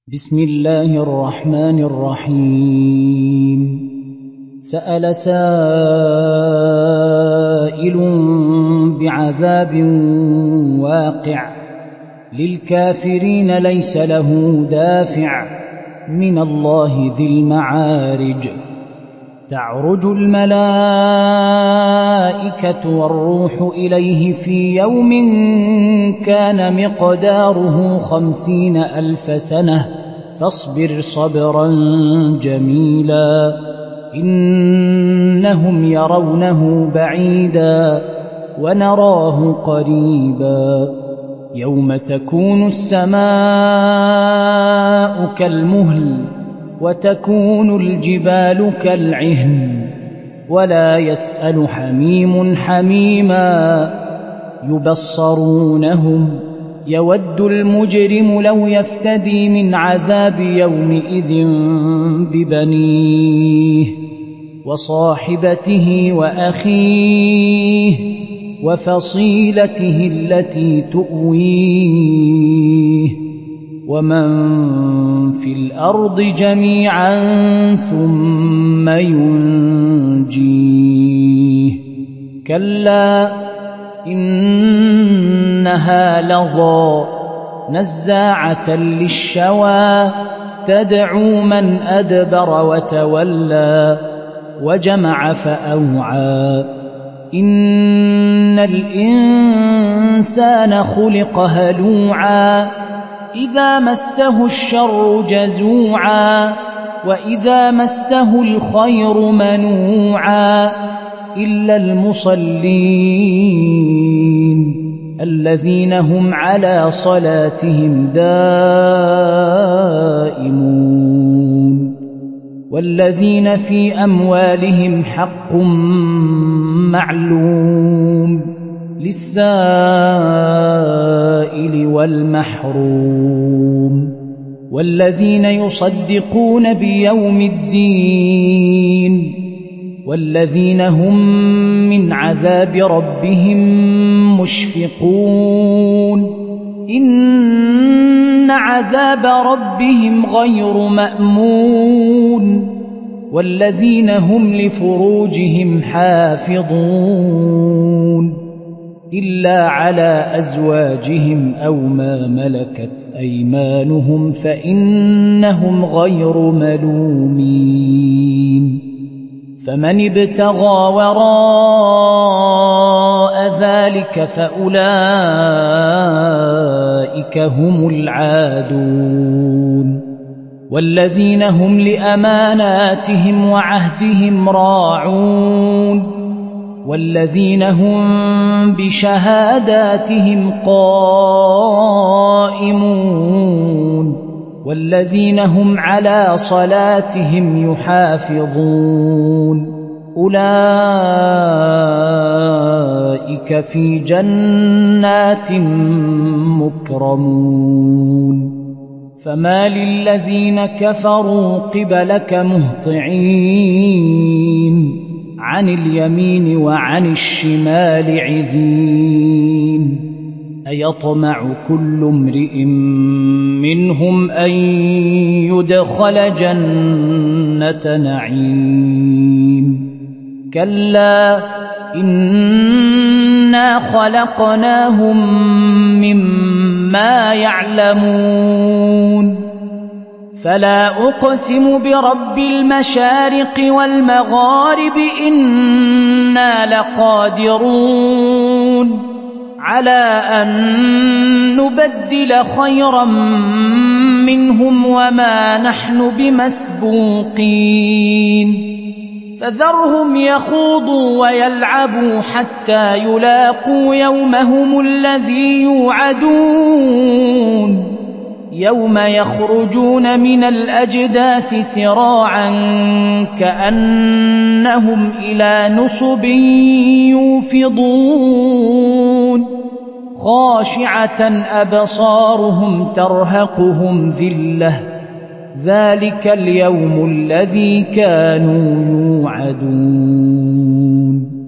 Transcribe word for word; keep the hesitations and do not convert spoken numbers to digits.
بسم الله الرحمن الرحيم سأل سائل بعذاب واقع للكافرين ليس له دافع من الله ذي المعارج تعرج الملائكة والروح إليه في يوم كان مقداره خمسين ألف سنة فاصبر صبرا جميلا إنهم يرونه بعيدا ونراه قريبا يوم تكون السماء كالمهل وتكون الجبال كالعهن ولا يسأل حميم حميما يبصرونهم يود المجرم لو يفتدي من عذاب يومئذ ببنيه وصاحبته وأخيه وفصيلته التي تؤويه ومن في الأرض جميعا ثم ينجيه كلا إنها لظى نزاعة للشوى تدعو من أدبر وتولى وجمع فأوعى إن الإنسان خلق هلوعا إذا مسه الشر جزوعا وإذا مسه الخير منوعا إلا المصلين الذين هم على صلاتهم دائمون والذين في أموالهم حق معلوم للسائل والمحروم والذين يصدقون بيوم الدين والذين هم من عذاب ربهم مشفقون إن عذاب ربهم غير مأمون والذين هم لفروجهم حافظون إلا على أزواجهم أو ما ملكت أيمانهم فإنهم غير ملومين فمن ابتغى وراء ذلك فأولئك هم العادون والذين هم لأماناتهم وعهدهم راعون والذين هم بشهاداتهم قائمون والذين هم على صلاتهم يحافظون أولئك في جنات مكرمون فما للذين كفروا قبلك مهطعين عن اليمين وعن الشمال عزين أيطمع كل امرئ منهم أن يدخل جنة نعيم كلا إنا خلقناهم مما يعلمون فلا أقسم برب المشارق والمغارب إنا لقادرون على أن نبدل خيرا منهم وما نحن بمسبوقين فذرهم يخوضوا ويلعبوا حتى يلاقوا يومهم الذي يوعدون يوم يخرجون من الأجداث سراعا كأنهم إلى نصب يوفضون خاشعة أبصارهم ترهقهم ذلة ذلك اليوم الذي كانوا يوعدون